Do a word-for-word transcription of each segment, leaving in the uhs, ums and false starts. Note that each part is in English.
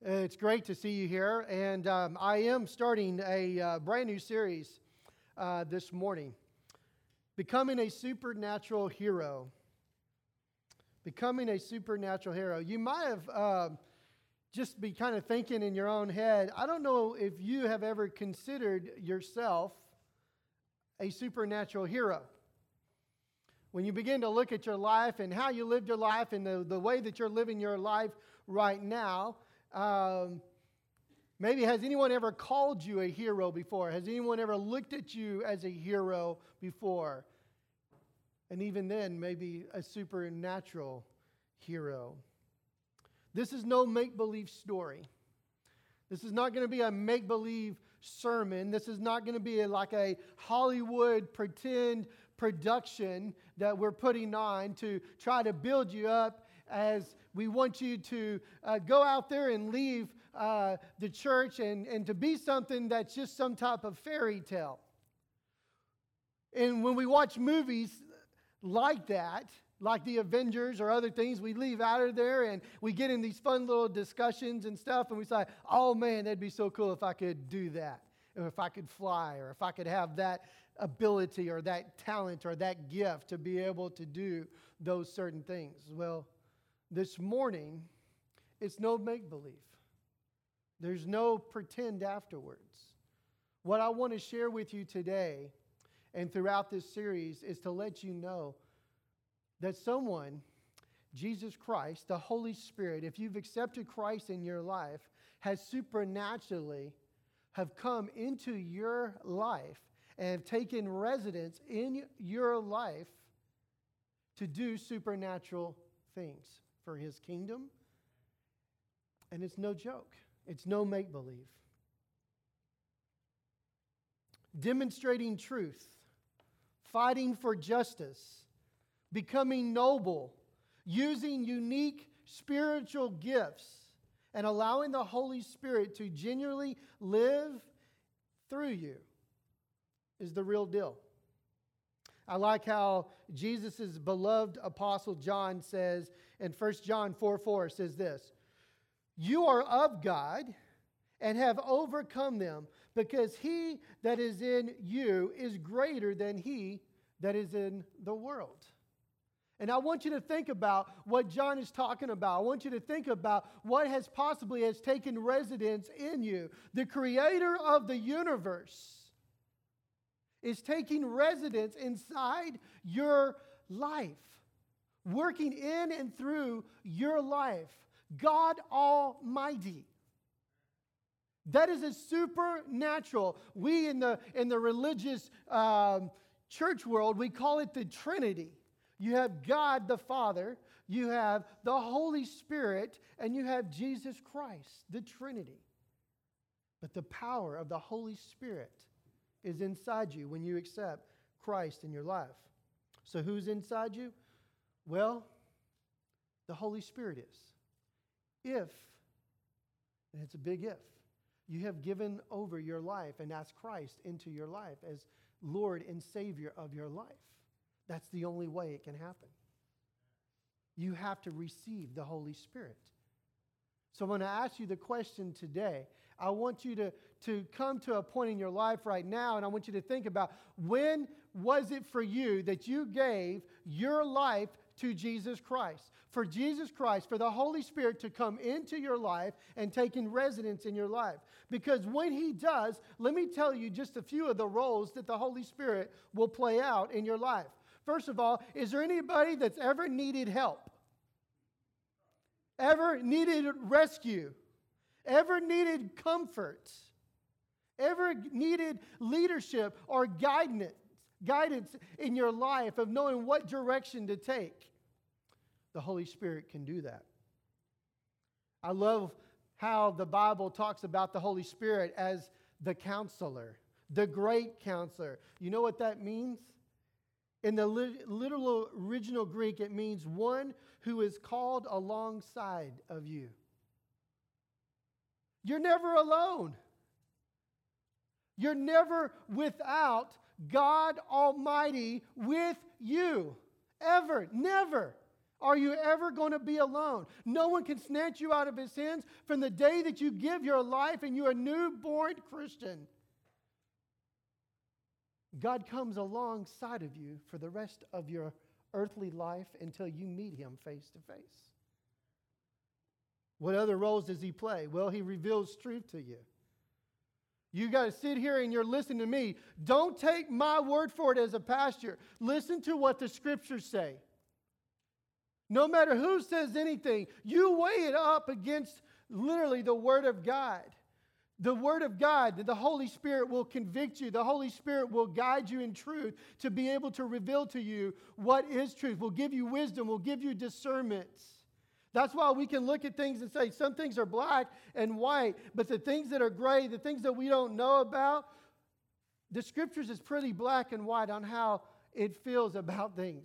It's great to see you here, and um, I am starting a uh, brand new series uh, this morning, Becoming a Supernatural Hero. Becoming a Supernatural Hero. You might have uh, just be kind of thinking in your own head, I don't know if you have ever considered yourself a supernatural hero. When you begin to look at your life and how you lived your life and the, the way that you're living your life right now, Um, maybe has anyone ever called you a hero before? Has anyone ever looked at you as a hero before? And even then, maybe a supernatural hero. This is no make-believe story. This is not going to be a make-believe sermon. This is not going to be like a Hollywood pretend production that we're putting on to try to build you up as we want you to uh, go out there and leave uh, the church and, and to be something that's just some type of fairy tale. And when we watch movies like that, like the Avengers or other things, we leave out of there and we get in these fun little discussions and stuff, and we say, oh man, that'd be so cool if I could do that, or if I could fly, or if I could have that ability or that talent or that gift to be able to do those certain things. Well, this morning, it's no make-believe. There's no pretend afterwards. What I want to share with you today and throughout this series is to let you know that someone, Jesus Christ, the Holy Spirit, if you've accepted Christ in your life, has supernaturally have come into your life and have taken residence in your life to do supernatural things for His kingdom. And it's no joke. It's no make-believe. Demonstrating truth, fighting for justice, becoming noble, using unique spiritual gifts, and allowing the Holy Spirit to genuinely live through you is the real deal. I like how Jesus' beloved apostle John says in First John four four says this, you are of God and have overcome them, because he that is in you is greater than he that is in the world. And I want you to think about what John is talking about. I want you to think about what has possibly has taken residence in you. The creator of the universe is taking residence inside your life, working in and through your life. God Almighty. That is a supernatural. We in the in the religious um, church world, we call it the Trinity. You have God the Father, you have the Holy Spirit, and you have Jesus Christ, the Trinity. But the power of the Holy Spirit is inside you when you accept Christ in your life. So who's inside you? Well, the Holy Spirit is. If, and it's a big if, you have given over your life and asked Christ into your life as Lord and Savior of your life. That's the only way it can happen. You have to receive the Holy Spirit. So I'm going to ask you the question today. I want you to, to come to a point in your life right now, and I want you to think about, when was it for you that you gave your life to Jesus Christ? For Jesus Christ, for the Holy Spirit to come into your life and take in residence in your life. Because when He does, let me tell you just a few of the roles that the Holy Spirit will play out in your life. First of all, is there anybody that's ever needed help? Ever needed rescue? Ever needed comfort? Ever needed leadership or guidance, guidance in your life of knowing what direction to take? The Holy Spirit can do that. I love how the Bible talks about the Holy Spirit as the counselor, the great counselor. You know what that means? In the literal original Greek, it means one who is called alongside of you. You're never alone. You're never without God Almighty with you. Ever. Never. Are you ever going to be alone? No one can snatch you out of his hands from the day that you give your life and you're a newborn Christian. God comes alongside of you for the rest of your earthly life until you meet him face to face. What other roles does he play? Well, he reveals truth to you. You got to sit here and you're listening to me. Don't take my word for it as a pastor. Listen to what the scriptures say. No matter who says anything, you weigh it up against literally the Word of God. The Word of God, the Holy Spirit will convict you. The Holy Spirit will guide you in truth to be able to reveal to you what is truth. Will give you wisdom, will give you discernment. That's why we can look at things and say some things are black and white, but the things that are gray, the things that we don't know about, the Scriptures is pretty black and white on how it feels about things.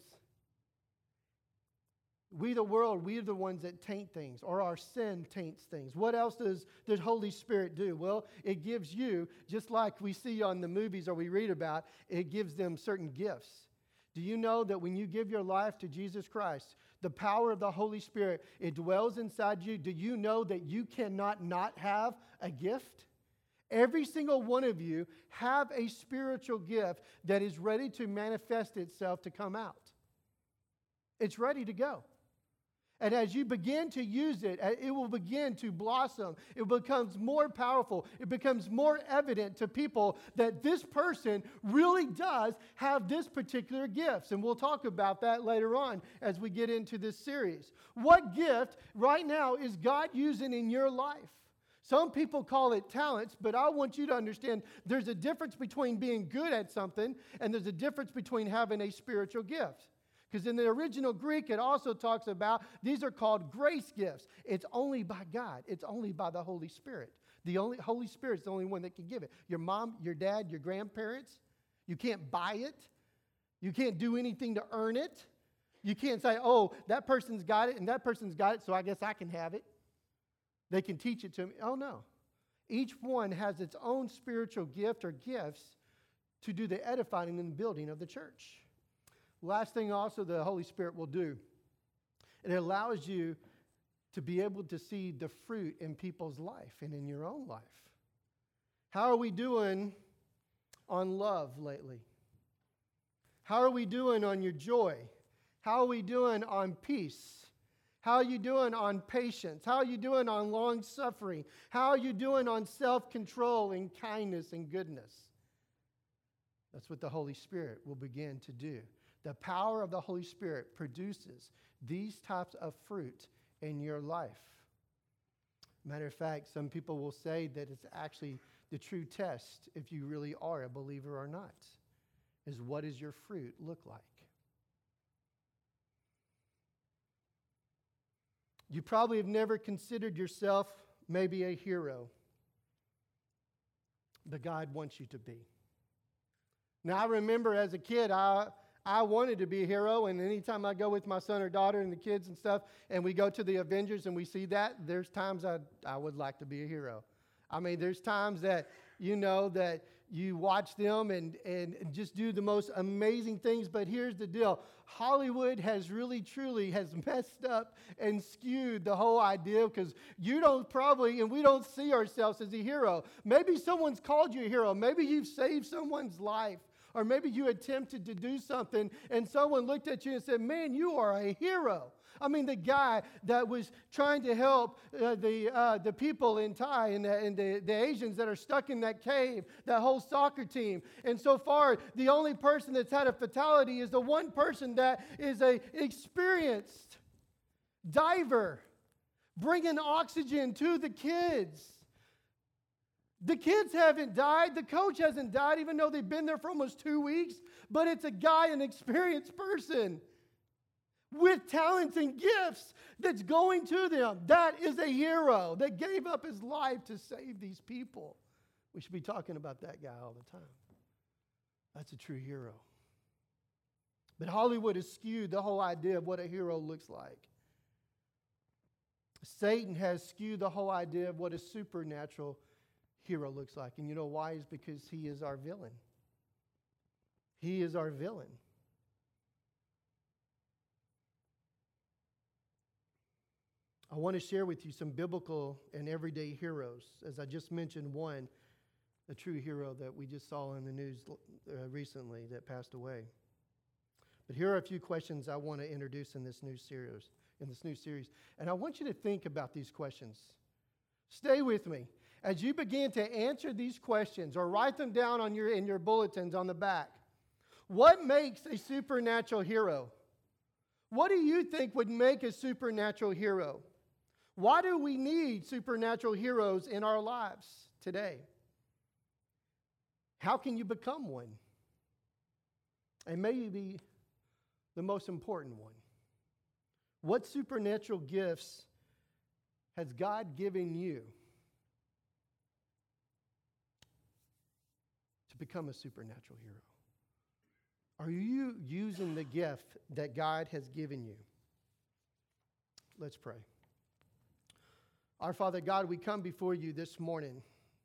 We, the world, we are the ones that taint things, or our sin taints things. What else does the Holy Spirit do? Well, it gives you, just like we see on the movies or we read about, it gives them certain gifts. Do you know that when you give your life to Jesus Christ, the power of the Holy Spirit, it dwells inside you? Do you know that you cannot not have a gift? Every single one of you have a spiritual gift that is ready to manifest itself to come out. It's ready to go. And as you begin to use it, it will begin to blossom. It becomes more powerful. It becomes more evident to people that this person really does have this particular gift. And we'll talk about that later on as we get into this series. What gift right now is God using in your life? Some people call it talents, but I want you to understand there's a difference between being good at something and there's a difference between having a spiritual gift. Because in the original Greek, it also talks about these are called grace gifts. It's only by God. It's only by the Holy Spirit. The only Holy Spirit is the only one that can give it. Your mom, your dad, your grandparents, you can't buy it. You can't do anything to earn it. You can't say, oh, that person's got it and that person's got it, so I guess I can have it. They can teach it to me. Oh, no. Each one has its own spiritual gift or gifts to do the edifying and building of the church. Last thing also the Holy Spirit will do, it allows you to be able to see the fruit in people's life and in your own life. How are we doing on love lately? How are we doing on your joy? How are we doing on peace? How are you doing on patience? How are you doing on long suffering? How are you doing on self-control and kindness and goodness? That's what the Holy Spirit will begin to do. The power of the Holy Spirit produces these types of fruit in your life. Matter of fact, some people will say that it's actually the true test if you really are a believer or not, is what does your fruit look like? You probably have never considered yourself maybe a hero, but God wants you to be. Now, I remember as a kid, I... I wanted to be a hero, and anytime I go with my son or daughter and the kids and stuff, and we go to the Avengers and we see that, there's times I, I would like to be a hero. I mean, there's times that, you know, that you watch them and, and just do the most amazing things, but here's the deal. Hollywood has really, truly has messed up and skewed the whole idea because you don't probably, and we don't see ourselves as a hero. Maybe someone's called you a hero. Maybe you've saved someone's life. Or maybe you attempted to do something and someone looked at you and said, man, you are a hero. I mean, the guy that was trying to help uh, the uh, the people in Thai and, the, and the, the Asians that are stuck in that cave, that whole soccer team. And so far, the only person that's had a fatality is the one person that is a experienced diver, bringing oxygen to the kids. The kids haven't died. The coach hasn't died, even though they've been there for almost two weeks. But it's a guy, an experienced person with talents and gifts that's going to them. That is a hero that gave up his life to save these people. We should be talking about that guy all the time. That's a true hero. But Hollywood has skewed the whole idea of what a hero looks like. Satan has skewed the whole idea of what a supernatural hero looks like. And you know why? Is because he is our villain. He is our villain. I want to share with you some biblical and everyday heroes. As I just mentioned, one, a true hero that we just saw in the news uh, recently that passed away. But here are a few questions I want to introduce in this new series. In this new series, and I want you to think about these questions. Stay with me as you begin to answer these questions, or write them down on your in your bulletins on the back. What makes a supernatural hero? What do you think would make a supernatural hero? Why do we need supernatural heroes in our lives today? How can you become one? And maybe the most important one. What supernatural gifts has God given you to become a supernatural hero? Are you using the gift that God has given you? Let's pray. Our Father God, we come before you this morning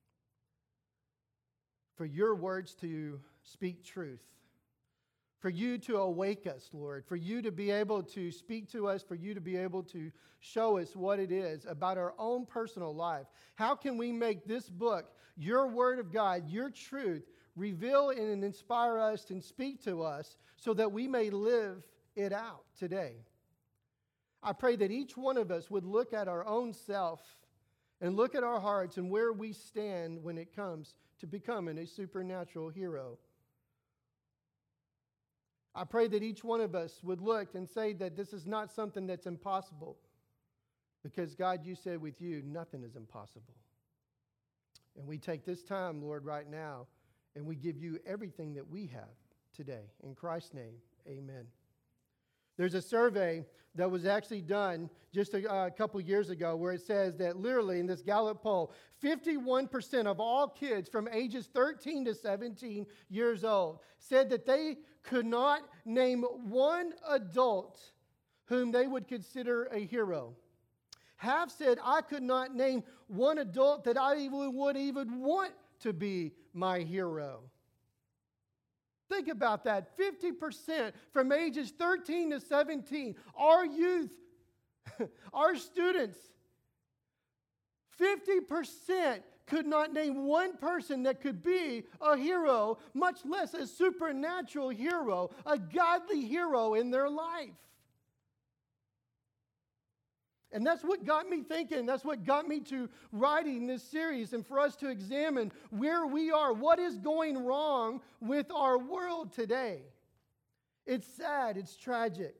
for your words to speak truth. For you to awake us, Lord, for you to be able to speak to us, for you to be able to show us what it is about our own personal life. How can we make this book, your word of God, your truth, reveal and inspire us and speak to us so that we may live it out today? I pray that each one of us would look at our own self and look at our hearts and where we stand when it comes to becoming a supernatural hero. I pray that each one of us would look and say that this is not something that's impossible. Because, God, you said with you, nothing is impossible. And we take this time, Lord, right now, and we give you everything that we have today. In Christ's name, amen. There's a survey that was actually done just a, uh, a couple years ago where it says that literally in this Gallup poll, fifty-one percent of all kids from ages thirteen to seventeen years old said that they could not name one adult whom they would consider a hero. Half said, I could not name one adult that I even would even want to be my hero. Think about that. fifty percent from ages thirteen to seventeen. Our youth, our students, fifty percent could not name one person that could be a hero, much less a supernatural hero, a godly hero in their life. And that's what got me thinking. That's what got me to writing this series and for us to examine where we are. What is going wrong with our world today? It's sad. It's tragic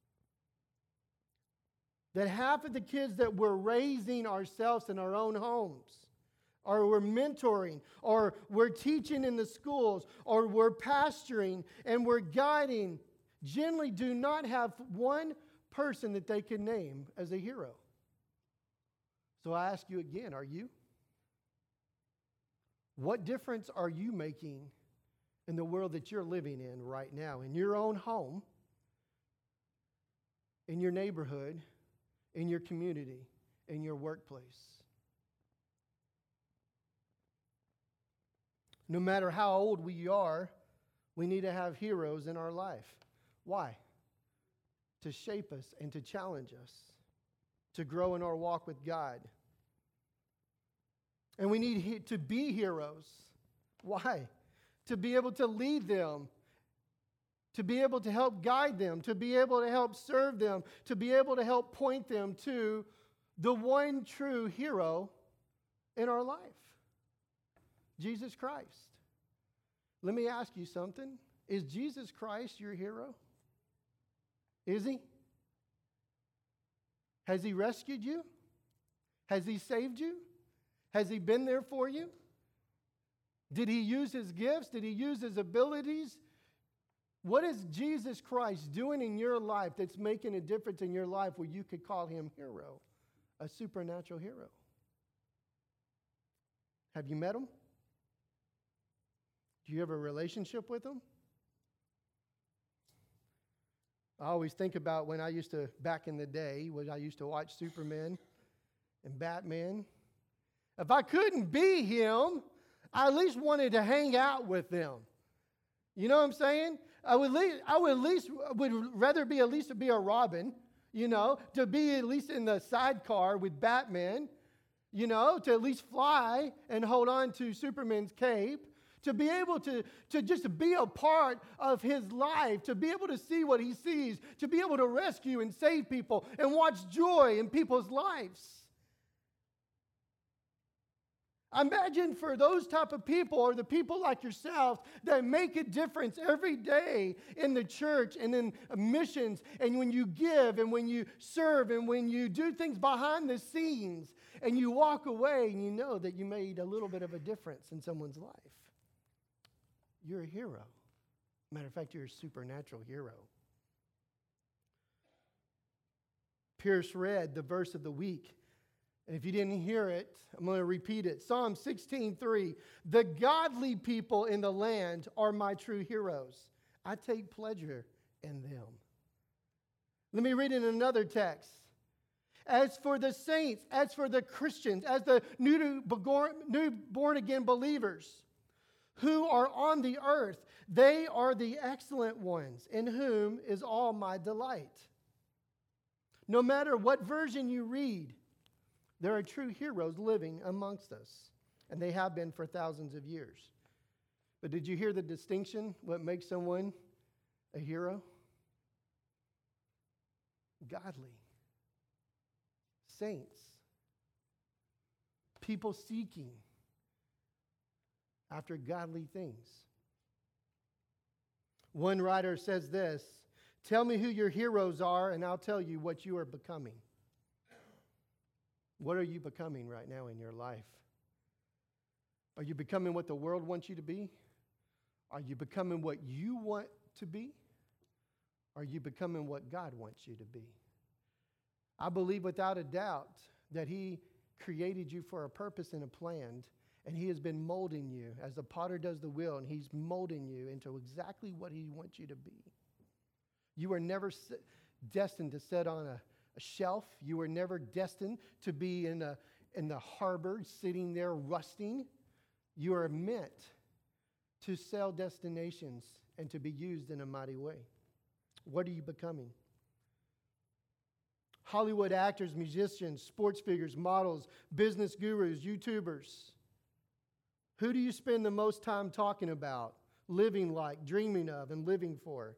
that half of the kids that we're raising ourselves in our own homes, or we're mentoring, or we're teaching in the schools, or we're pastoring and we're guiding, generally do not have one person that they can name as a hero. So I ask you again, are you? What difference are you making in the world that you're living in right now, in your own home, in your neighborhood, in your community, in your workplace? No matter how old we are, we need to have heroes in our life. Why? To shape us and to challenge us, to grow in our walk with God. And we need he- to be heroes. Why? To be able to lead them, to be able to help guide them, to be able to help serve them, to be able to help point them to the one true hero in our life, Jesus Christ. Let me ask you something. Is Jesus Christ your hero? Is he? Has he rescued you? Has he saved you? Has he been there for you? Did he use his gifts? Did he use his abilities? What is Jesus Christ doing in your life that's making a difference in your life where you could call him hero, a supernatural hero? Have you met him? Do you have a relationship with him? I always think about when I used to, back in the day, when I used to watch Superman and Batman. If I couldn't be him, I at least wanted to hang out with them. You know what I'm saying? I would, least, I would at least would rather be at least be a Robin. you know, to be at least in the sidecar with Batman, you know, to at least fly and hold on to Superman's cape, to be able to, to just be a part of his life, to be able to see what he sees, to be able to rescue and save people and watch joy in people's lives. Imagine for those type of people, or the people like yourself that make a difference every day in the church and in missions, and when you give and when you serve and when you do things behind the scenes, and you walk away and you know that you made a little bit of a difference in someone's life. You're a hero. Matter of fact, you're a supernatural hero. Pierce read the verse of the week. And if you didn't hear it, I'm going to repeat it. Psalm sixteen three. The godly people in the land are my true heroes. I take pleasure in them. Let me read in another text. As for the saints, as for the Christians, as the new, new born again believers who are on the earth, they are the excellent ones in whom is all my delight. No matter what version you read, there are true heroes living amongst us, and they have been for thousands of years. But did you hear the distinction? What makes someone a hero? Godly. Saints. People seeking after godly things. One writer says this, tell me who your heroes are, and I'll tell you what you are becoming. What are you becoming right now in your life? Are you becoming what the world wants you to be? Are you becoming what you want to be? Are you becoming what God wants you to be? I believe without a doubt that He created you for a purpose and a plan, and He has been molding you as the potter does the wheel, and He's molding you into exactly what He wants you to be. You were never destined to sit on a A shelf. You were never destined to be in, a, in the harbor sitting there rusting. You are meant to sail destinations and to be used in a mighty way. What are you becoming? Hollywood actors, musicians, sports figures, models, business gurus, YouTubers. Who do you spend the most time talking about, living like, dreaming of, and living for?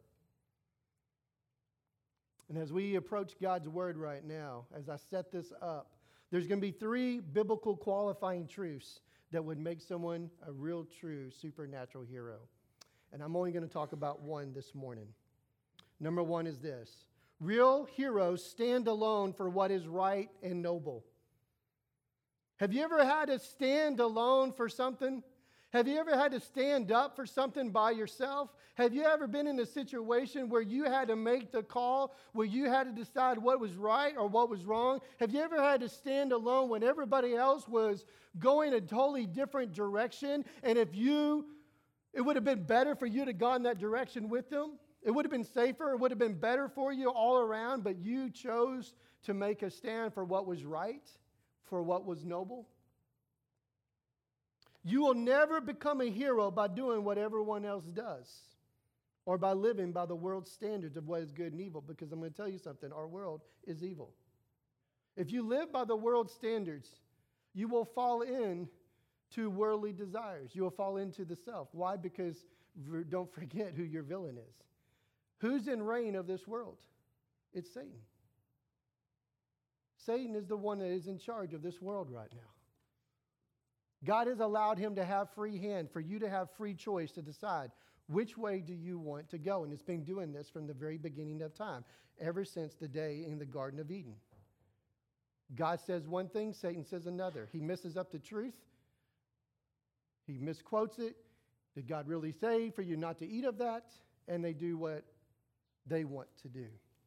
And as we approach God's Word right now, as I set this up, there's going to be three biblical qualifying truths that would make someone a real, true, supernatural hero. And I'm only going to talk about one this morning. Number one is this. Real heroes stand alone for what is right and noble. Have you ever had to stand alone for something? Have you ever had to stand up for something by yourself? Have you ever been in a situation where you had to make the call, where you had to decide what was right or what was wrong? Have you ever had to stand alone when everybody else was going a totally different direction? And if you, it would have been better for you to go in that direction with them. It would have been safer. It would have been better for you all around, but you chose to make a stand for what was right, for what was noble. You will never become a hero by doing what everyone else does or by living by the world's standards of what is good and evil, because I'm going to tell you something, our world is evil. If you live by the world's standards, you will fall in to worldly desires. You will fall into the self. Why? Because don't forget who your villain is. Who's in reign of this world? It's Satan. Satan is the one that is in charge of this world right now. God has allowed him to have free hand, for you to have free choice to decide which way do you want to go. And it's been doing this from the very beginning of time, ever since the day in the Garden of Eden. God says one thing, Satan says another. He messes up the truth. He misquotes it. Did God really say for you not to eat of that? And they do what they want to do.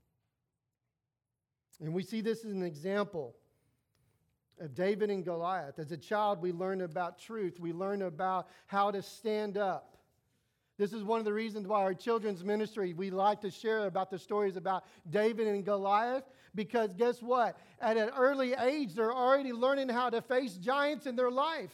And we see this as an example of David and Goliath. As a child, we learn about truth. We learn about how to stand up. This is one of the reasons why our children's ministry, we like to share about the stories about David and Goliath, because guess what? At an early age, they're already learning how to face giants in their life.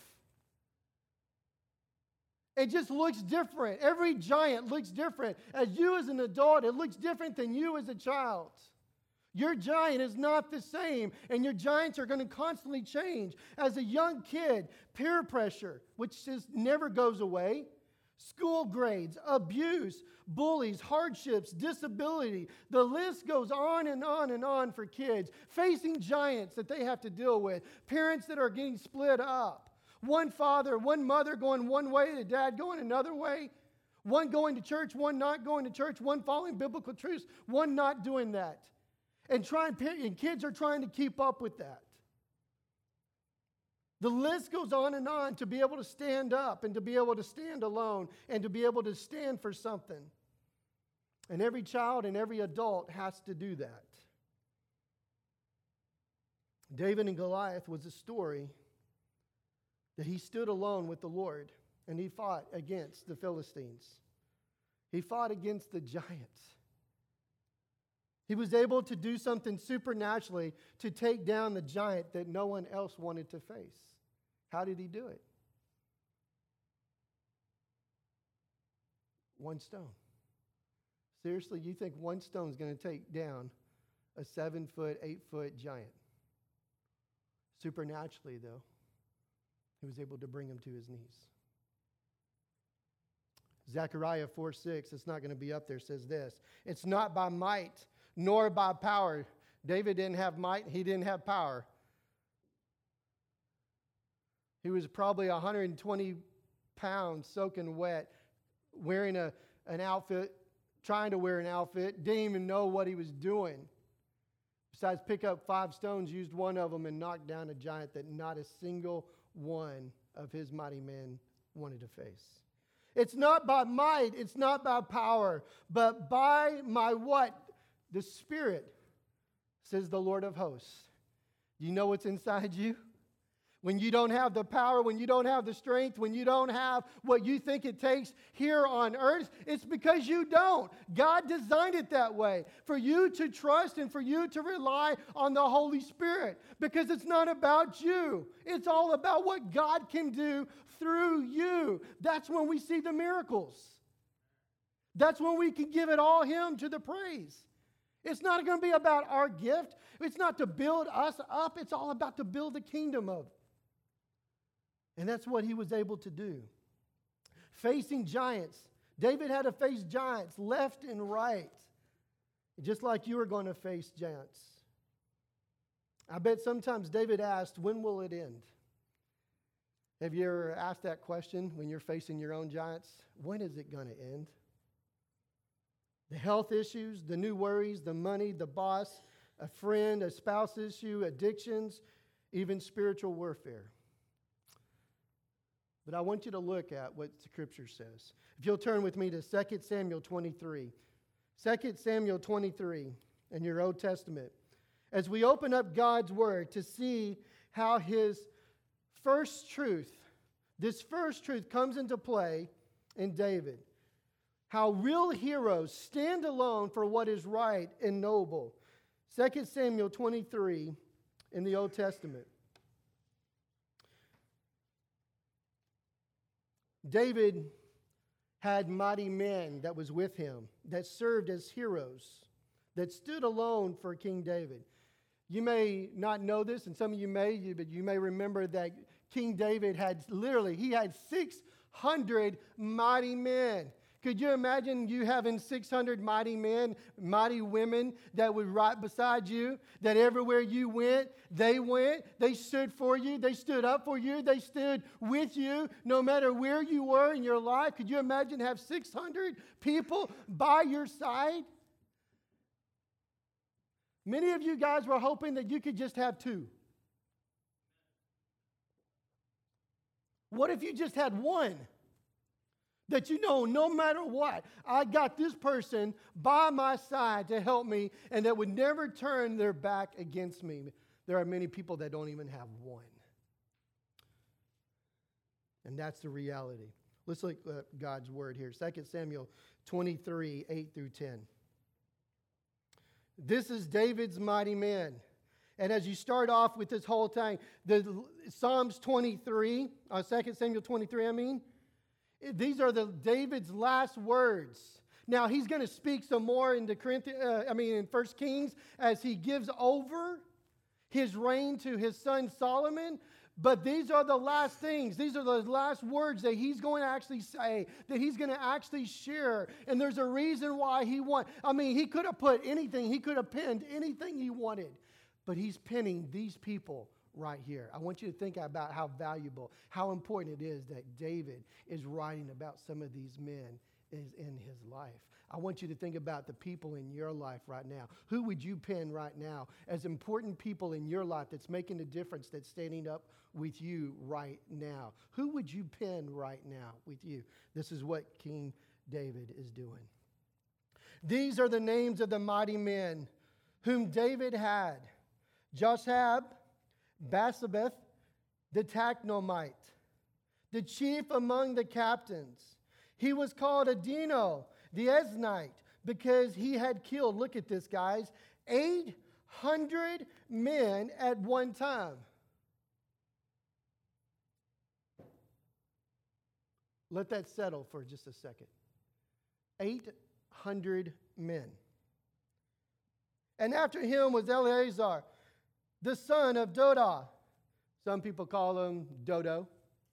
It just looks different. Every giant looks different. As you as an adult, it looks different than you as a child. Your giant is not the same, and your giants are going to constantly change. As a young kid, peer pressure, which just never goes away, school grades, abuse, bullies, hardships, disability. The list goes on and on and on for kids, facing giants that they have to deal with, parents that are getting split up, one father, one mother going one way, the dad going another way, one going to church, one not going to church, one following biblical truths, one not doing that. And trying, and kids are trying to keep up with that. The list goes on and on to be able to stand up and to be able to stand alone and to be able to stand for something. And every child and every adult has to do that. David and Goliath was a story that he stood alone with the Lord and he fought against the Philistines. He fought against the giants. He was able to do something supernaturally to take down the giant that no one else wanted to face. How did he do it? One stone. Seriously, you think one stone is going to take down a seven foot, eight foot giant? Supernaturally, though, he was able to bring him to his knees. Zechariah four six, it's not going to be up there, says this. It's not by might nor by power. David didn't have might, he didn't have power. He was probably one hundred twenty pounds soaking wet, wearing a, an outfit, trying to wear an outfit, didn't even know what he was doing. Besides, pick up five stones, used one of them, and knocked down a giant that not a single one of his mighty men wanted to face. It's not by might, it's not by power, but by my what? The Spirit, says the Lord of hosts. You know what's inside you? When you don't have the power, when you don't have the strength, when you don't have what you think it takes here on earth, it's because you don't. God designed it that way, for you to trust and for you to rely on the Holy Spirit, because it's not about you. It's all about what God can do through you. That's when we see the miracles. That's when we can give it all Him to the praise. It's not going to be about our gift. It's not to build us up. It's all about to build the kingdom of. And that's what he was able to do. Facing giants. David had to face giants left and right. Just like you are going to face giants. I bet sometimes David asked, when will it end? Have you ever asked that question when you're facing your own giants? When is it going to end? The health issues, the new worries, the money, the boss, a friend, a spouse issue, addictions, even spiritual warfare. But I want you to look at what Scripture says. If you'll turn with me to Second Samuel twenty-three. Second Samuel twenty-three in your Old Testament. As we open up God's Word to see how His first truth, this first truth comes into play in David. How real heroes stand alone for what is right and noble. Second Samuel twenty-three in the Old Testament. David had mighty men that was with him, that served as heroes, that stood alone for King David. You may not know this, and some of you may, but you may remember that King David had literally, he had six hundred mighty men. Could you imagine you having six hundred mighty men, mighty women that were right beside you, that everywhere you went, they went, they stood for you, they stood up for you, they stood with you, no matter where you were in your life? Could you imagine have six hundred people by your side? Many of you guys were hoping that you could just have two. What if you just had one? That you know, no matter what, I got this person by my side to help me and that would never turn their back against me. There are many people that don't even have one. And that's the reality. Let's look at God's word here. Second Samuel twenty-three, eight through ten. This is David's mighty men. And as you start off with this whole thing, the Psalms twenty-three, uh, Second Samuel twenty-three, I mean, these are the David's last words Now, he's going to speak some more in the Corinthians, uh, I mean in First Kings as he gives over his reign to his son Solomon. But these are the last things. These are the last words that he's going to actually say, that he's going to actually share. And there's a reason why he want. I mean, he could have put anything. He could have penned anything he wanted. But he's penning these people right here. I want you to think about how valuable, how important it is that David is writing about some of these men is in his life. I want you to think about the people in your life right now. Who would you pen right now as important people in your life that's making a difference, that's standing up with you right now? Who would you pen right now with you? This is what King David is doing. These are the names of the mighty men whom David had: Joshab, Basabeth, the Tachnomite, the chief among the captains. He was called Adino, the Eznite, because he had killed, look at this, guys, eight hundred men at one time. Let that settle for just a second. eight hundred men. And after him was Eleazar, the son of Dodo. Some people call him Dodo.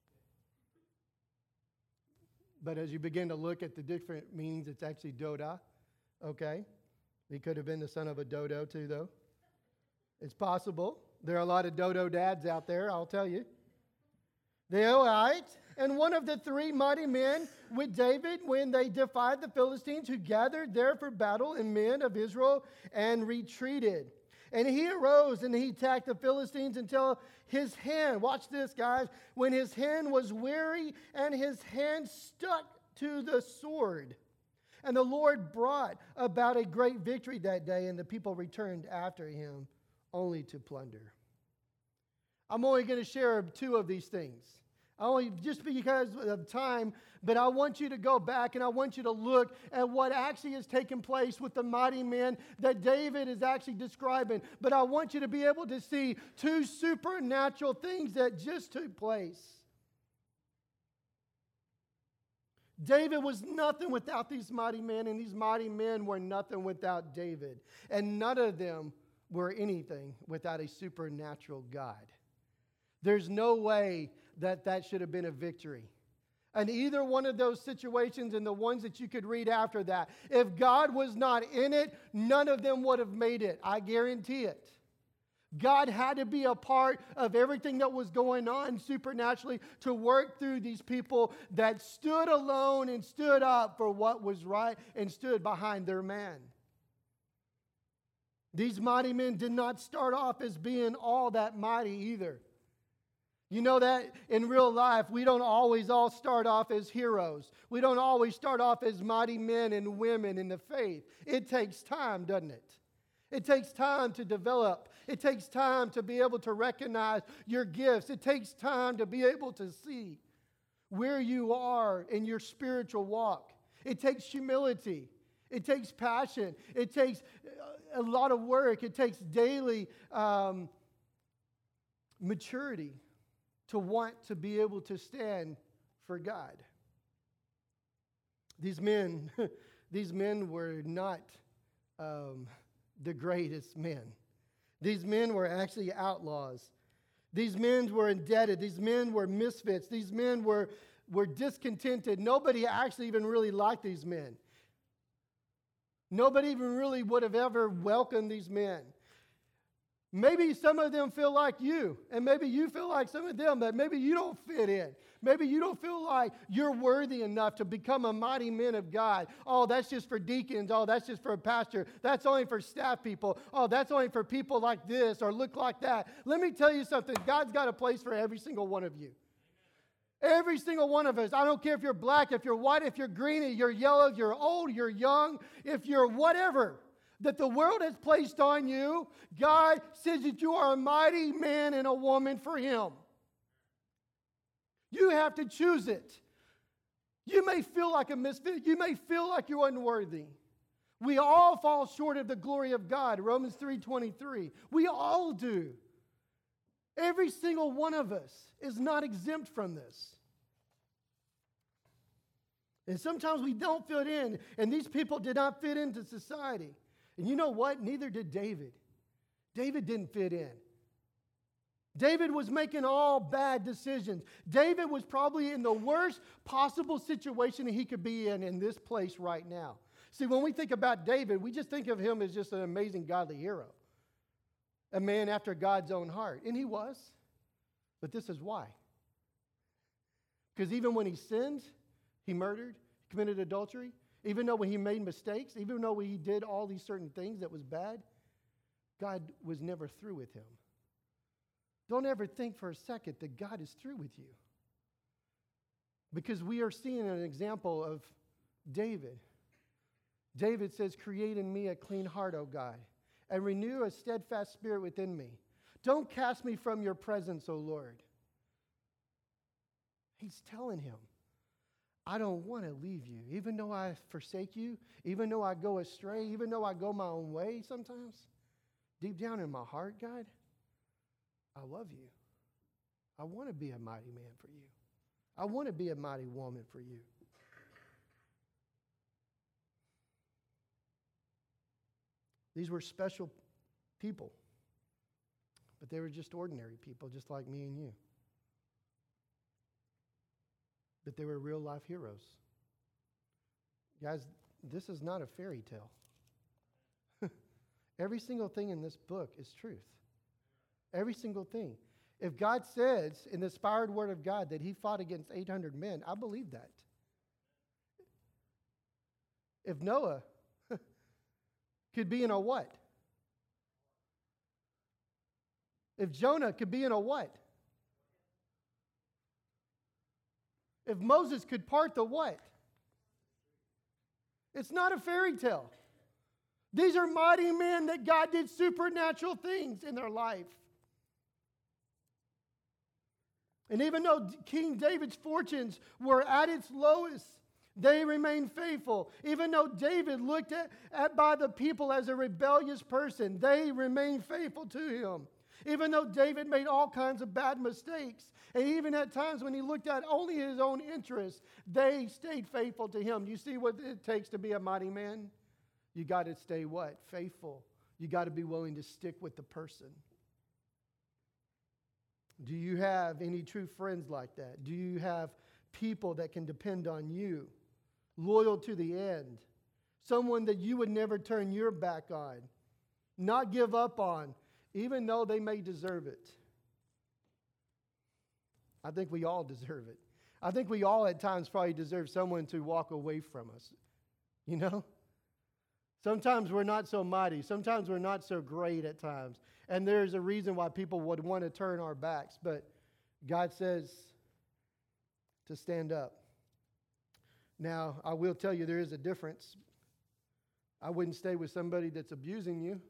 But as you begin to look at the different meanings, it's actually Doda. Okay? He could have been the son of a dodo too, though. It's possible. There are a lot of dodo dads out there, I'll tell you. The Oite, and one of the three mighty men with David when they defied the Philistines, who gathered there for battle, and men of Israel, and retreated. And he arose and he attacked the Philistines until his hand, watch this, guys, when his hand was weary and his hand stuck to the sword. And the Lord brought about a great victory that day, and the people returned after him only to plunder. I'm only going to share two of these things. Only just because of time, but I want you to go back and I want you to look at what actually has taken place with the mighty men that David is actually describing. But I want you to be able to see two supernatural things that just took place. David was nothing without these mighty men, and these mighty men were nothing without David. And none of them were anything without a supernatural God. There's no way that that should have been a victory. And either one of those situations and the ones that you could read after that, if God was not in it, none of them would have made it. I guarantee it. God had to be a part of everything that was going on supernaturally to work through these people that stood alone and stood up for what was right and stood behind their man. These mighty men did not start off as being all that mighty either. You know that in real life, we don't always all start off as heroes. We don't always start off as mighty men and women in the faith. It takes time, doesn't it? It takes time to develop. It takes time to be able to recognize your gifts. It takes time to be able to see where you are in your spiritual walk. It takes humility. It takes passion. It takes a lot of work. It takes daily um, maturity to want to be able to stand for God. These men, these men were not um, the greatest men. These men were actually outlaws. These men were indebted. These men were misfits. These men were, were discontented. Nobody actually even really liked these men. Nobody even really would have ever welcomed these men. Maybe some of them feel like you, and maybe you feel like some of them, that maybe you don't fit in. Maybe you don't feel like you're worthy enough to become a mighty man of God. Oh, that's just for deacons. Oh, that's just for a pastor. That's only for staff people. Oh, that's only for people like this or look like that. Let me tell you something. God's got a place for every single one of you. Every single one of us. I don't care if you're black, if you're white, if you're green, if you're yellow, if you're old, you're young, if you're whatever that the world has placed on you, God says that you are a mighty man and a woman for Him. You have to choose it. You may feel like a misfit. You may feel like you're unworthy. We all fall short of the glory of God, Romans three twenty-three. We all do. Every single one of us is not exempt from this. And sometimes we don't fit in, and these people did not fit into society. And you know what? Neither did David. David didn't fit in. David was making all bad decisions. David was probably in the worst possible situation he could be in in this place right now. See, when we think about David, we just think of him as just an amazing godly hero, a man after God's own heart. And he was. But this is why. Because even when he sinned, he murdered, he committed adultery, even though when he made mistakes, even though he did all these certain things that was bad, God was never through with him. Don't ever think for a second that God is through with you. Because we are seeing an example of David. David says, create in me a clean heart, O God, and renew a steadfast spirit within me. Don't cast me from your presence, O Lord. He's telling him, I don't want to leave you. Even though I forsake you, even though I go astray, even though I go my own way sometimes, deep down in my heart, God, I love you. I want to be a mighty man for you. I want to be a mighty woman for you. These were special people, but they were just ordinary people, just like me and you. But they were real life heroes. Guys, this is not a fairy tale. Every single thing in this book is truth. Every single thing. If God says in the inspired word of God that he fought against eight hundred men, I believe that. If Noah could be in a what? If Jonah could be in a what? If Moses could part the what? It's not a fairy tale. These are mighty men that God did supernatural things in their life. And even though King David's fortunes were at its lowest, they remained faithful. Even though David looked at, at by the people as a rebellious person, they remained faithful to him. Even though David made all kinds of bad mistakes, and even at times when he looked at only his own interests, they stayed faithful to him. You see what it takes to be a mighty man? You got to stay what? Faithful. You got to be willing to stick with the person. Do you have any true friends like that? Do you have people that can depend on you, loyal to the end, someone that you would never turn your back on, not give up on, even though they may deserve it? I think we all deserve it. I think we all at times probably deserve someone to walk away from us. You know? Sometimes we're not so mighty. Sometimes we're not so great at times. And there's a reason why people would want to turn our backs. But God says to stand up. Now, I will tell you there is a difference. I wouldn't stay with somebody that's abusing you.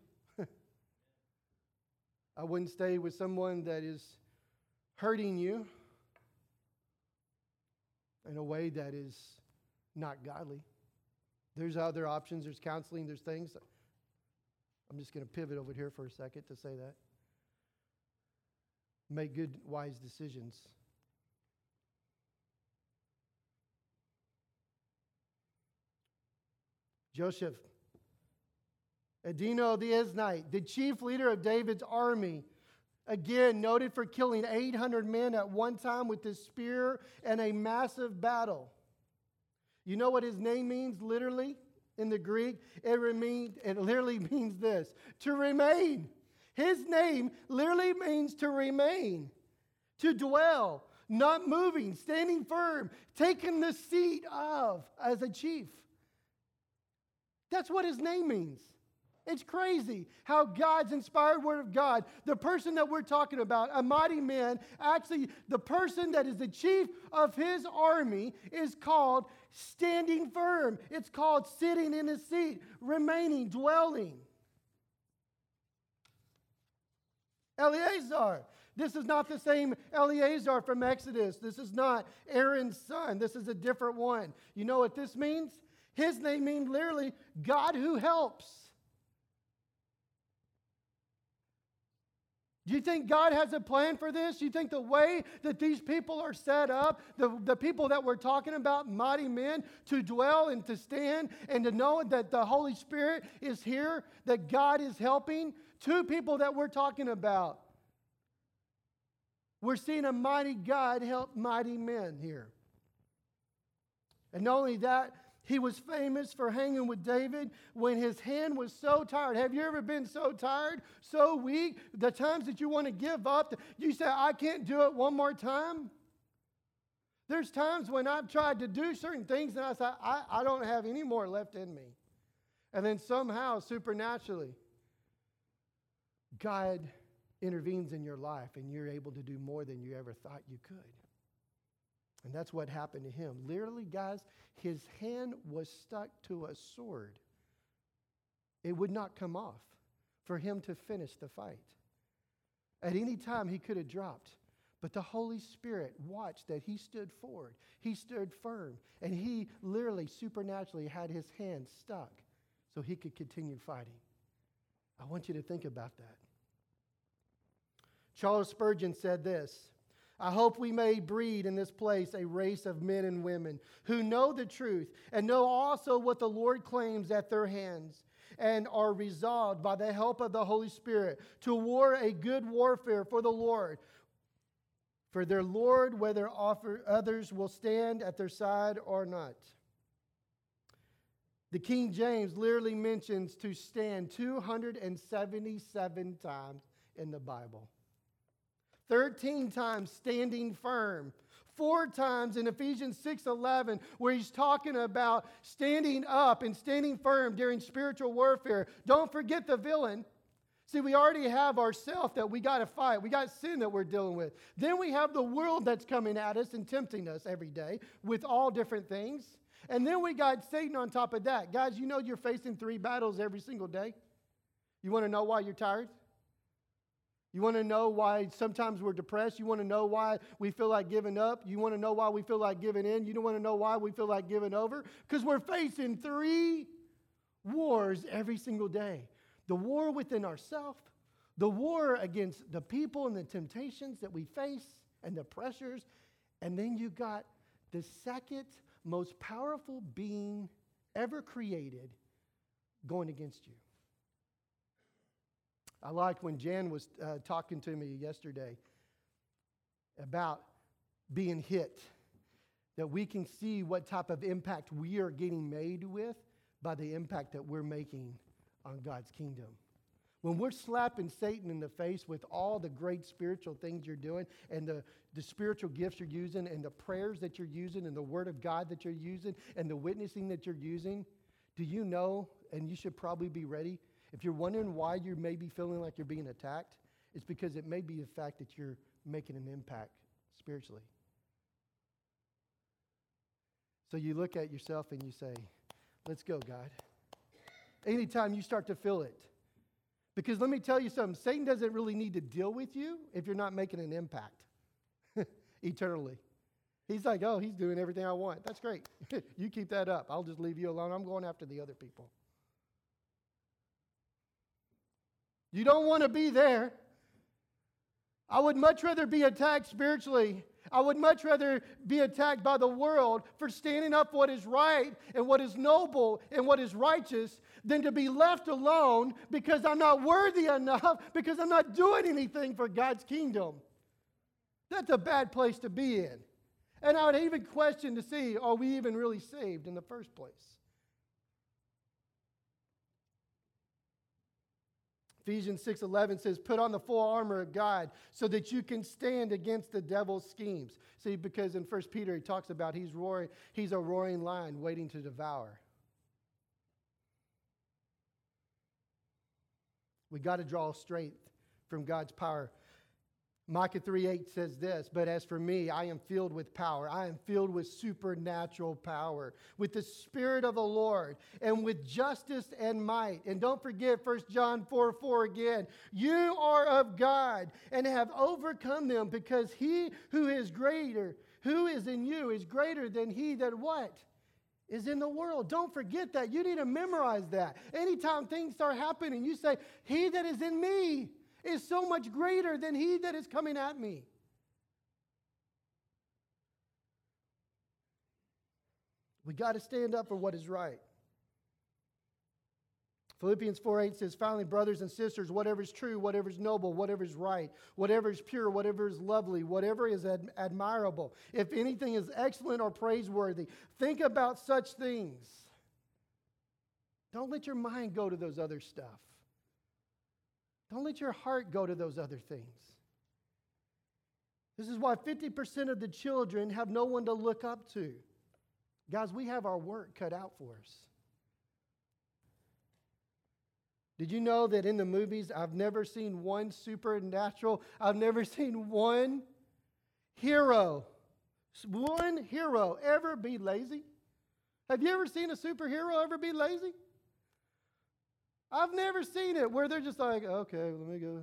I wouldn't stay with someone that is hurting you in a way that is not godly. There's other options. There's counseling. There's things. I'm just going to pivot over here for a second to say that. Make good, wise decisions. Joseph, Adino the Eznite, the chief leader of David's army, again noted for killing eight hundred men at one time with his spear in a massive battle. You know what his name means literally in the Greek? It, remain, it literally means this, to remain. His name literally means to remain, to dwell, not moving, standing firm, taking the seat of as a chief. That's what his name means. It's crazy how God's inspired word of God, the person that we're talking about, a mighty man, actually the person that is the chief of his army is called standing firm. It's called sitting in his seat, remaining, dwelling. Eleazar. This is not the same Eleazar from Exodus. This is not Aaron's son. This is a different one. You know what this means? His name means literally God who helps. Do you think God has a plan for this? Do you think the way that these people are set up, the, the people that we're talking about, mighty men, to dwell and to stand and to know that the Holy Spirit is here, that God is helping? Two people that we're talking about. We're seeing a mighty God help mighty men here. And not only that, he was famous for hanging with David when his hand was so tired. Have you ever been so tired, so weak, the times that you want to give up, you say, I can't do it one more time? There's times when I've tried to do certain things and I say, I, I don't have any more left in me. And then somehow, supernaturally, God intervenes in your life and you're able to do more than you ever thought you could. And that's what happened to him. Literally, guys, his hand was stuck to a sword. It would not come off for him to finish the fight. At any time, he could have dropped. But the Holy Spirit watched that he stood forward. He stood firm. And he literally, supernaturally had his hand stuck so he could continue fighting. I want you to think about that. Charles Spurgeon said this, I hope we may breed in this place a race of men and women who know the truth and know also what the Lord claims at their hands and are resolved by the help of the Holy Spirit to war a good warfare for the Lord. For their Lord, whether offer, others will stand at their side or not. The King James literally mentions to stand two hundred seventy-seven times in the Bible. thirteen times standing firm. Four times in Ephesians six eleven where he's talking about standing up and standing firm during spiritual warfare. Don't forget the villain. See, we already have ourself that we got to fight. We got sin that we're dealing with. Then we have the world that's coming at us and tempting us every day with all different things. And then we got Satan on top of that. Guys, you know you're facing three battles every single day. You want to know why you're tired? You want to know why sometimes we're depressed? You want to know why we feel like giving up? You want to know why we feel like giving in? You don't want to know why we feel like giving over? Because we're facing three wars every single day. The war within ourselves, the war against the people and the temptations that we face and the pressures, and then you got the second most powerful being ever created going against you. I like when Jan was uh, talking to me yesterday about being hit, that we can see what type of impact we are getting made with by the impact that we're making on God's kingdom. When we're slapping Satan in the face with all the great spiritual things you're doing and the, the spiritual gifts you're using and the prayers that you're using and the word of God that you're using and the witnessing that you're using, do you know, and you should probably be ready, if you're wondering why you may be feeling like you're being attacked, it's because it may be the fact that you're making an impact spiritually. So you look at yourself and you say, let's go, God. Anytime you start to feel it. Because let me tell you something, Satan doesn't really need to deal with you if you're not making an impact eternally. He's like, oh, he's doing everything I want. That's great. You keep that up. I'll just leave you alone. I'm going after the other people. You don't want to be there. I would much rather be attacked spiritually. I would much rather be attacked by the world for standing up for what is right and what is noble and what is righteous than to be left alone because I'm not worthy enough, because I'm not doing anything for God's kingdom. That's a bad place to be in. And I would even question to see, are we even really saved in the first place? Ephesians six eleven says, put on the full armor of God so that you can stand against the devil's schemes. See, because in First Peter he talks about he's roaring, he's a roaring lion waiting to devour. We got to draw strength from God's power. Micah three eight says this, but as for me, I am filled with power. I am filled with supernatural power, with the Spirit of the Lord, and with justice and might. And don't forget First John four four again. You are of God and have overcome them, because he who is greater, who is in you, is greater than he that what? Is in the world. Don't forget that. You need to memorize that. Anytime things start happening, you say, he that is in me is so much greater than he that is coming at me. We got to stand up for what is right. Philippians four eight says, finally, brothers and sisters, whatever is true, whatever is noble, whatever is right, whatever is pure, whatever is lovely, whatever is ad- admirable, if anything is excellent or praiseworthy, think about such things. Don't let your mind go to those other stuff. Don't let your heart go to those other things. This is why fifty percent of the children have no one to look up to. Guys, we have our work cut out for us. Did you know that in the movies, I've never seen one supernatural, I've never seen one hero, one hero ever be lazy? Have you ever seen a superhero ever be lazy? I've never seen it where they're just like, okay, let me go.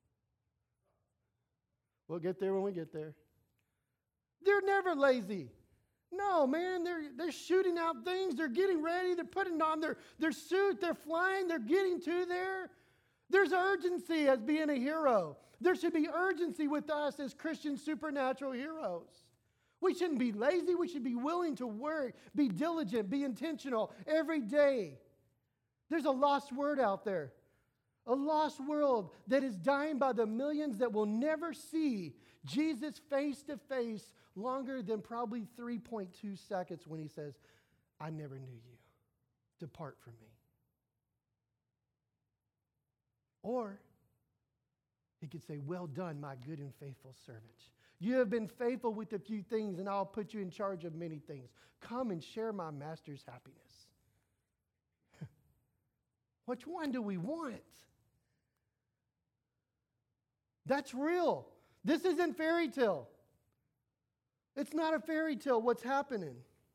We'll get there when we get there. They're never lazy. No, man, they're, they're shooting out things. They're getting ready. They're putting on their, their suit. They're flying. They're getting to there. There's urgency as being a hero. There should be urgency with us as Christian supernatural heroes. We shouldn't be lazy. We should be willing to work, be diligent, be intentional every day. There's a lost word out there. A lost world that is dying by the millions that will never see Jesus face to face longer than probably three point two seconds when he says, I never knew you. Depart from me. Or he could say, well done, my good and faithful servant. You have been faithful with a few things, and I'll put you in charge of many things. Come and share my master's happiness. Which one do we want? That's real. This isn't fairy tale. It's not a fairy tale what's happening.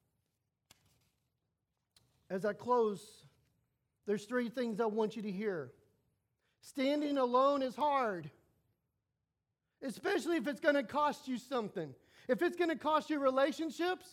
As I close, there's three things I want you to hear. Standing alone is hard, especially if it's going to cost you something. If it's going to cost you relationships,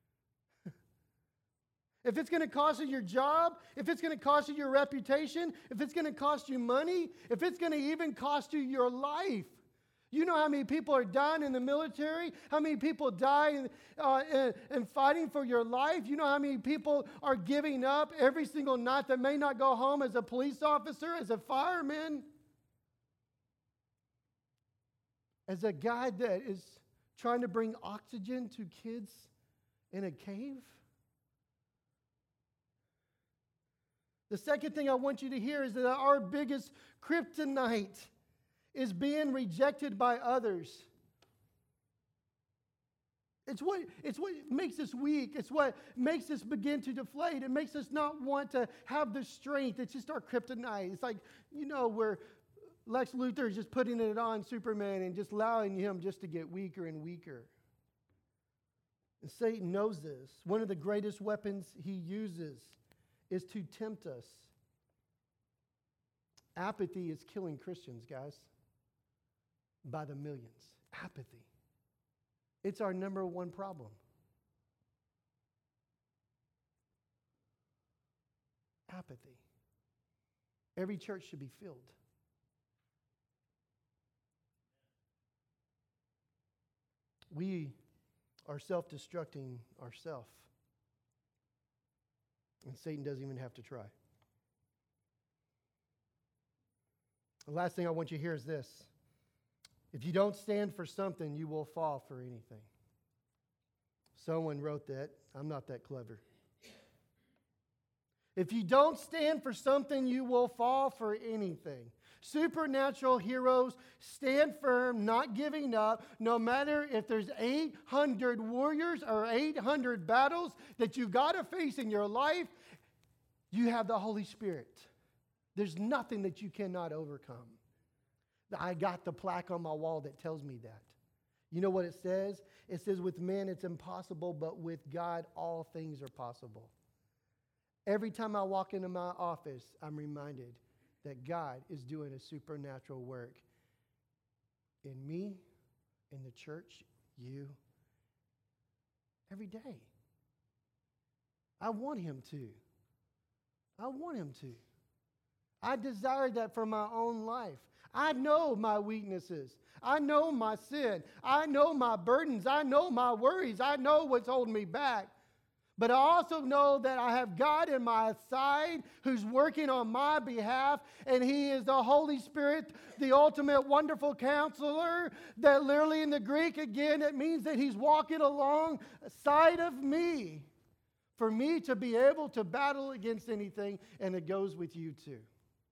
if it's going to cost you your job, if it's going to cost you your reputation, if it's going to cost you money, if it's going to even cost you your life. You know how many people are dying in the military? How many people die in, uh, in, in fighting for your life? You know how many people are giving up every single night that may not go home as a police officer, as a fireman, as a guy that is trying to bring oxygen to kids in a cave? The second thing I want you to hear is that our biggest kryptonite is being rejected by others. It's what, it's what makes us weak. It's what makes us begin to deflate. It makes us not want to have the strength. It's just our kryptonite. It's like, you know, where Lex Luthor is just putting it on Superman and just allowing him just to get weaker and weaker. And Satan knows this. One of the greatest weapons he uses is to tempt us. Apathy is killing Christians, guys, by the millions. Apathy. It's our number one problem. Apathy. Every church should be filled. We are self-destructing ourselves. And Satan doesn't even have to try. The last thing I want you to hear is this. If you don't stand for something, you will fall for anything. Someone wrote that. I'm not that clever. If you don't stand for something, you will fall for anything. Supernatural heroes stand firm, not giving up, no matter if there's eight hundred warriors or eight hundred battles that you've got to face in your life. You have the Holy Spirit. There's nothing that you cannot overcome. I got the plaque on my wall that tells me that. You know what it says? It says, with men it's impossible, but with God all things are possible. Every time I walk into my office, I'm reminded that God is doing a supernatural work in me, in the church, you, every day. I want him to. I want him to. I desire that for my own life. I know my weaknesses. I know my sin. I know my burdens. I know my worries. I know what's holding me back. But I also know that I have God in my side who's working on my behalf, and He is the Holy Spirit, the ultimate wonderful counselor, that literally in the Greek, again, it means that He's walking alongside of me for me to be able to battle against anything, and it goes with you too.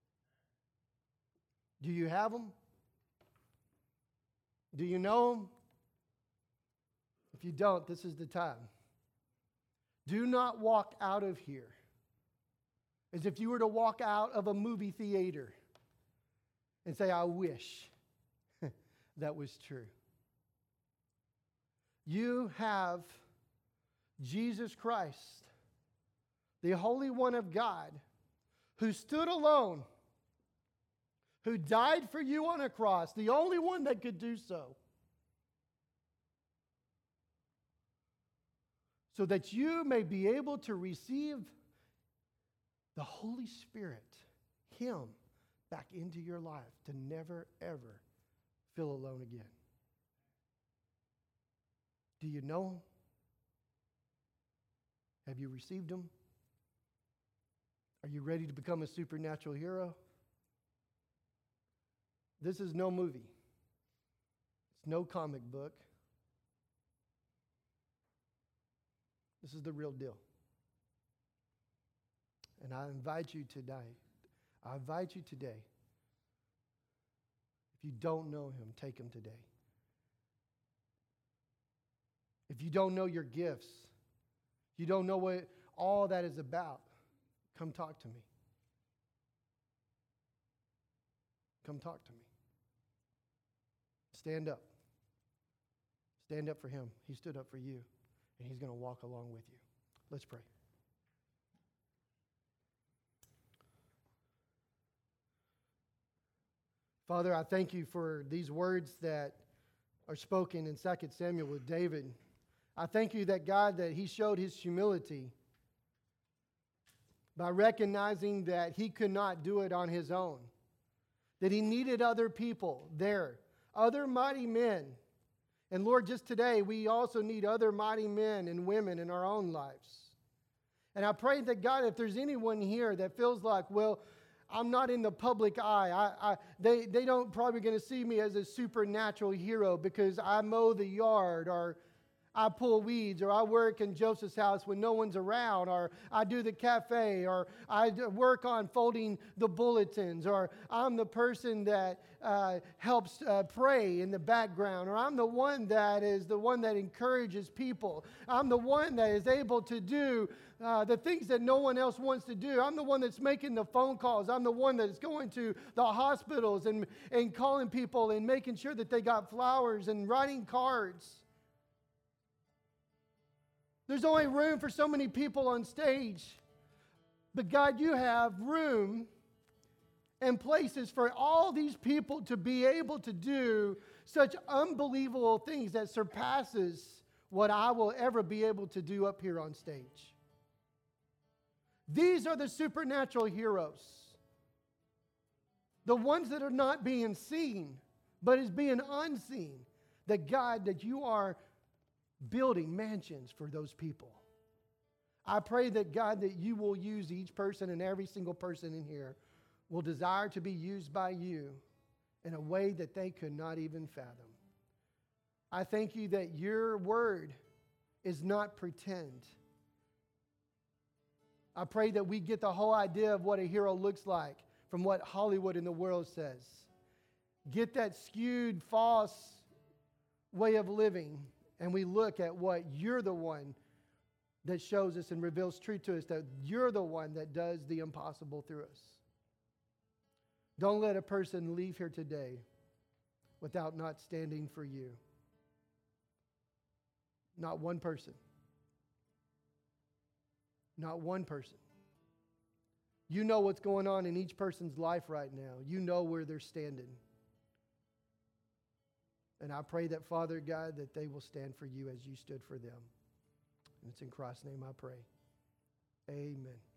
Do you have Him? Do you know Him? If you don't, this is the time. Do not walk out of here as if you were to walk out of a movie theater and say, I wish that was true. You have Jesus Christ, the Holy One of God, who stood alone, who died for you on a cross, the only one that could do so, so that you may be able to receive the Holy Spirit, Him, back into your life to never, ever feel alone again. Do you know Him? Have you received Him? Are you ready to become a supernatural hero? This is no movie. It's no comic book. This is the real deal. And I invite you today, I invite you today, if you don't know Him, take Him today. If you don't know your gifts, you don't know what all that is about, come talk to me. Come talk to me. Stand up. Stand up for Him. He stood up for you. And He's going to walk along with you. Let's pray. Father, I thank You for these words that are spoken in Second Samuel with David. I thank You that, God, that he showed his humility by recognizing that he could not do it on his own, that he needed other people there, other mighty men. And Lord, just today, we also need other mighty men and women in our own lives. And I pray that, God, if there's anyone here that feels like, well, I'm not in the public eye. I, I, they, they don't probably going to see me as a supernatural hero because I mow the yard, or I pull weeds, or I work in Joseph's house when no one's around, or I do the cafe, or I work on folding the bulletins, or I'm the person that uh, helps uh, pray in the background, or I'm the one that is the one that encourages people. I'm the one that is able to do uh, the things that no one else wants to do. I'm the one that's making the phone calls. I'm the one that's going to the hospitals and, and calling people and making sure that they got flowers and writing cards. There's only room for so many people on stage. But God, You have room and places for all these people to be able to do such unbelievable things that surpasses what I will ever be able to do up here on stage. These are the supernatural heroes. The ones that are not being seen, but is being unseen. That God, that You are building mansions for those people. I pray that, God, that You will use each person, and every single person in here will desire to be used by You in a way that they could not even fathom. I thank You that Your word is not pretend. I pray that we get the whole idea of what a hero looks like from what Hollywood and the world says. Get that skewed, false way of living, and we look at what You're the one that shows us and reveals truth to us, that You're the one that does the impossible through us. Don't let a person leave here today without not standing for You. Not one person. Not one person. You know what's going on in each person's life right now. You know where they're standing. And I pray that, Father God, that they will stand for You as You stood for them. And it's in Christ's name I pray. Amen.